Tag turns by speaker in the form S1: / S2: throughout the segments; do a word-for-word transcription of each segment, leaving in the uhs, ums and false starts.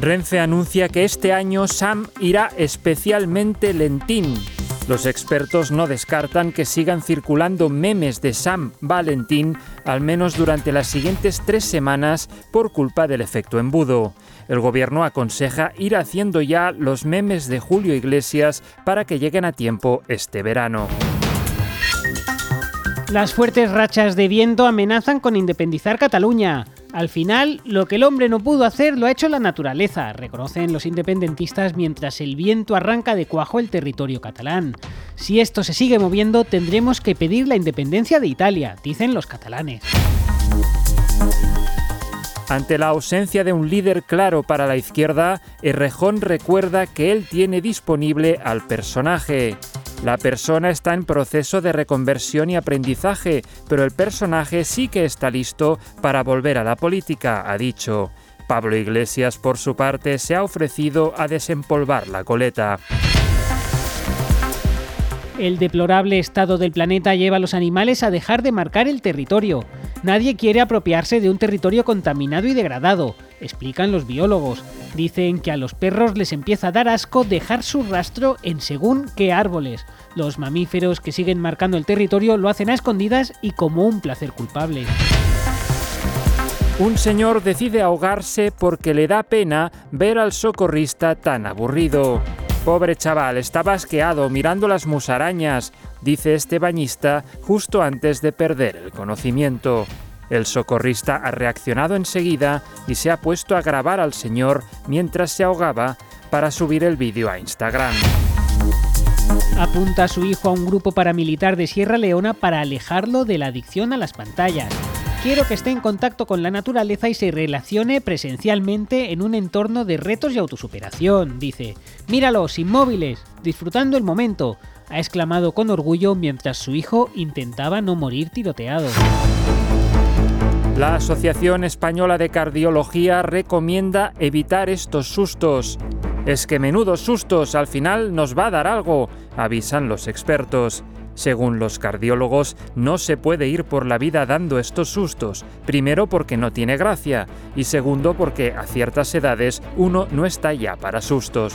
S1: Renfe anuncia que este año Sam irá especialmente lentín. Los expertos no descartan que sigan circulando memes de Sam Valentín, al menos durante las siguientes tres semanas, por culpa del efecto embudo. El gobierno aconseja ir haciendo ya los memes de Julio Iglesias para que lleguen a tiempo este verano.
S2: Las fuertes rachas de viento amenazan con independizar Cataluña. Al final, lo que el hombre no pudo hacer lo ha hecho la naturaleza, reconocen los independentistas mientras el viento arranca de cuajo el territorio catalán. Si esto se sigue moviendo, tendremos que pedir la independencia de Italia, dicen los catalanes.
S1: Ante la ausencia de un líder claro para la izquierda, Errejón recuerda que él tiene disponible al personaje. La persona está en proceso de reconversión y aprendizaje, pero el personaje sí que está listo para volver a la política, ha dicho. Pablo Iglesias, por su parte, se ha ofrecido a desempolvar la coleta.
S2: El deplorable estado del planeta lleva a los animales a dejar de marcar el territorio. Nadie quiere apropiarse de un territorio contaminado y degradado, explican los biólogos. Dicen que a los perros les empieza a dar asco dejar su rastro en según qué árboles. Los mamíferos que siguen marcando el territorio lo hacen a escondidas y como un placer culpable.
S1: Un señor decide ahogarse porque le da pena ver al socorrista tan aburrido. Pobre chaval, estaba asqueado mirando las musarañas, dice este bañista justo antes de perder el conocimiento. El socorrista ha reaccionado enseguida y se ha puesto a grabar al señor mientras se ahogaba para subir el vídeo a Instagram.
S2: Apunta a su hijo a un grupo paramilitar de Sierra Leona para alejarlo de la adicción a las pantallas. Quiero que esté en contacto con la naturaleza y se relacione presencialmente en un entorno de retos y autosuperación, dice. Míralos, inmóviles, disfrutando el momento, ha exclamado con orgullo mientras su hijo intentaba no morir tiroteado.
S1: La Asociación Española de Cardiología recomienda evitar estos sustos. Es que menudos sustos, al final nos va a dar algo, avisan los expertos. Según los cardiólogos, no se puede ir por la vida dando estos sustos, primero porque no tiene gracia y segundo porque a ciertas edades uno no está ya para sustos.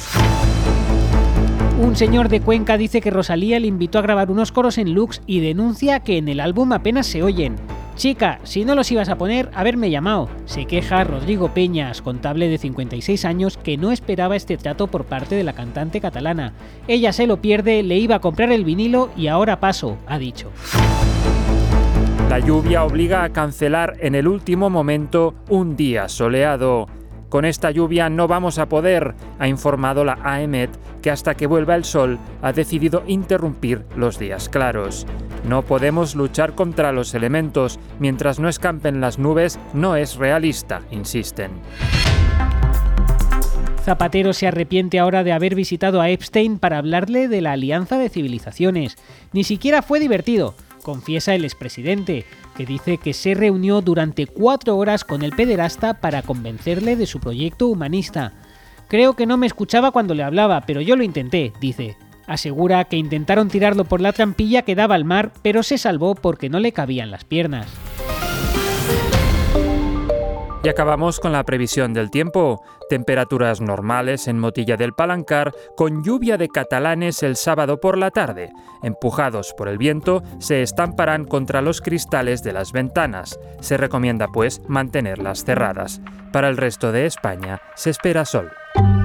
S2: Un señor de Cuenca dice que Rosalía le invitó a grabar unos coros en Lux y denuncia que en el álbum apenas se oyen. Chica, si no los ibas a poner, haberme llamado. Se queja Rodrigo Peñas, contable de cincuenta y seis años, que no esperaba este trato por parte de la cantante catalana. Ella se lo pierde, le iba a comprar el vinilo y ahora paso, ha dicho.
S1: La lluvia obliga a cancelar en el último momento un día soleado. Con esta lluvia no vamos a poder, ha informado la AEMET, que hasta que vuelva el sol ha decidido interrumpir los días claros. No podemos luchar contra los elementos, mientras no escampen las nubes no es realista, insisten.
S2: Zapatero se arrepiente ahora de haber visitado a Epstein para hablarle de la Alianza de Civilizaciones. Ni siquiera fue divertido, confiesa el expresidente, que dice que se reunió durante cuatro horas con el pederasta para convencerle de su proyecto humanista. Creo que no me escuchaba cuando le hablaba, pero yo lo intenté, dice. Asegura que intentaron tirarlo por la trampilla que daba al mar, pero se salvó porque no le cabían las piernas.
S1: Y acabamos con la previsión del tiempo. Temperaturas normales en Motilla del Palancar, con lluvia de catalanes el sábado por la tarde. Empujados por el viento, se estamparán contra los cristales de las ventanas. Se recomienda, pues, mantenerlas cerradas. Para el resto de España, se espera sol.